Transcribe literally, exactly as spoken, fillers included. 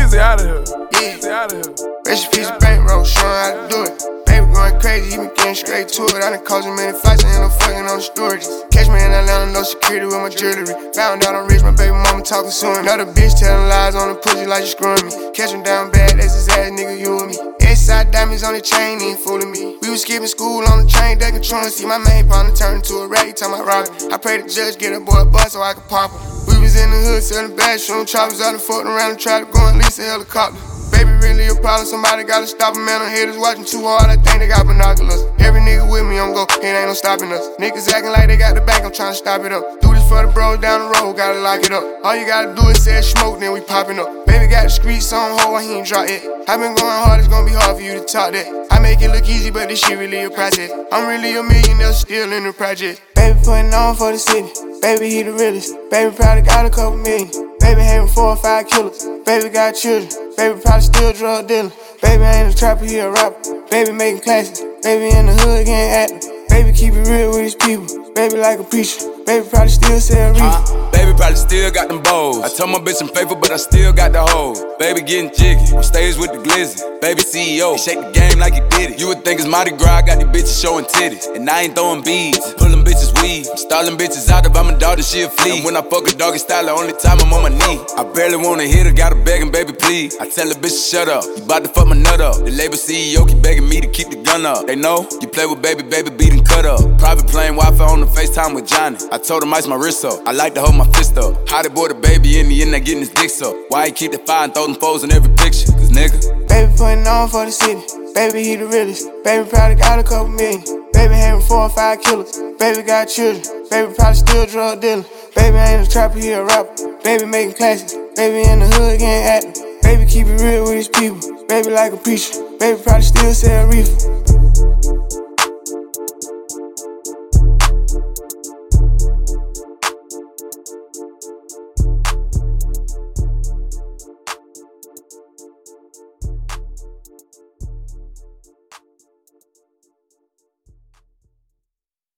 Easy out of here. Yeah. Easy out of here. Rest in peace, bankroll, showing how to do it. Baby going crazy, he been getting straight to it. I done caused him many fights, I ain't no fucking on the storage. Catch me in Atlanta, no security with my jewelry. Found out I'm rich, my baby mama talking soon. Another bitch telling lies on the pussy like you screwing me. Catch him down bad, that's his ass, nigga, you and me. S-side diamonds on the chain, he ain't fooling me. We was skipping school on the train, they controlling. See my main partner turn into a rat, he talking about robbing. I pray the judge get a boy a bus so I can pop him. We was in the hood selling bags, shooting choppers out and fucking around and try to go and lease a helicopter. Baby really a problem, somebody gotta stop him, man. I'm haters watching too hard, I think they got binoculars. Every nigga with me, I'm go, it ain't no stopping us. Niggas acting like they got the bank, I'm trying to stop it up. Do this for the bros down the road, gotta lock it up. All you gotta do is say smoke, then we popping up. Baby got the streets on hold, he ain't drop it. I been going hard, it's gonna be hard for you to talk that. I make it look easy, but this shit really a process. I'm really a millionaire, still in the project. Baby putting on for the city, baby he the realest. Baby probably got a couple million. Baby having four or five killers. Baby got children. Baby probably still drug dealing. Baby ain't a trapper, he a rapper. Baby making classics. Baby in the hood getting active. Baby keep it real with his people. Baby like a preacher. Baby probably still sell reefer. Uh, baby probably still got them bows. I told my bitch I'm faithful, but I still got the hoes. Baby getting jiggy, on stage with the glizzy. Baby C E O, he shake the game like he did it. You would think it's Mardi Gras, I got these bitches showing titties. And I ain't throwing beads, I'm pulling bitches weed. I'm stalling bitches out if I'm a dog, then she a flea. And when I fuck a doggy style, the only time I'm on my knee. I barely wanna hit her, gotta begging, baby please. I tell the bitch to shut up, you bout to fuck my nut up. The label C E O keep begging me to keep the gun up. They know, you play with baby, baby beat and cut up. Private plane, Wi-Fi on the FaceTime with Johnny. I told him ice my wrist up, I like to hold my fist up. How they boy the baby in the end, they getting his dick up. Why he keep the fire and throw them foes in every picture? Cause nigga, baby putting on for the city. Baby he the realest. Baby probably got a couple million. Baby having four or five killers. Baby got children. Baby probably still drug dealing. Baby ain't a trapper, he a rapper. Baby making classics. Baby in the hood getting active. Baby keep it real with his people. Baby like a preacher. Baby probably still sell reefer.